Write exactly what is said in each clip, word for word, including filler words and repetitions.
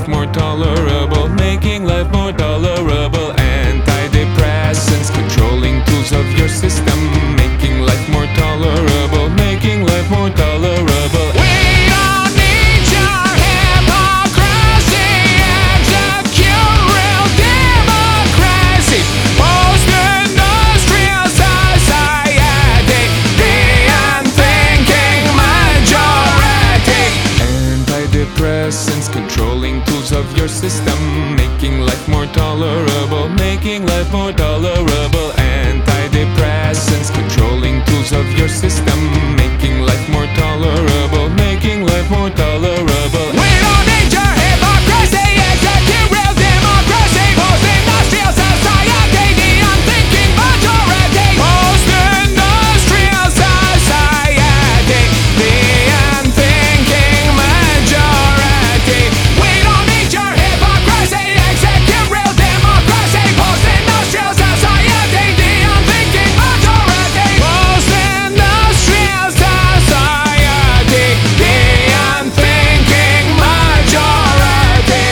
life more tolerable, making life more tolerable. Antidepressants, controlling tools of your system, making life more tolerable, making life more tolerable. We don't need your hypocrisy, execute real democracy. Post-industrial society, the unthinking majority. Antidepressants, controlling tools of your system, making life more tolerable, making life more tolerable. Antidepressants, controlling tools of your system, making life more tolerable, making life more tolerable. We don't need your hypocrisy, execute real democracy. Post-industrial society, the unthinking majority. Post-industrial society, the unthinking majority. We don't need your hypocrisy, execute real democracy. Post-industrial society, the unthinking majority. Post-industrial society, the unthinking majority.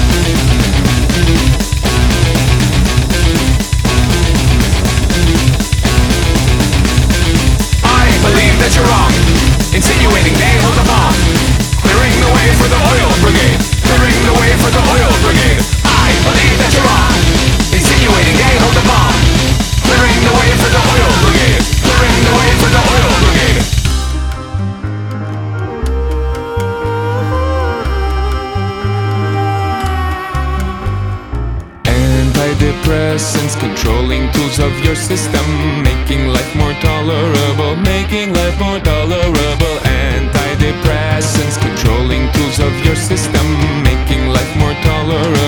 I believe that you're wrong, insinuating they hold the bomb, clearing the way for the oil brigade, clearing the way for the oil brigade. I believe that you're wrong, insinuating they hold the bomb, clearing the way for the oil brigade, clearing the way for the oil brigade. Antidepressants, controlling tools of your system, making life more tolerable, making life more tolerable. Antidepressants, controlling tools of your system, making life more tolerable.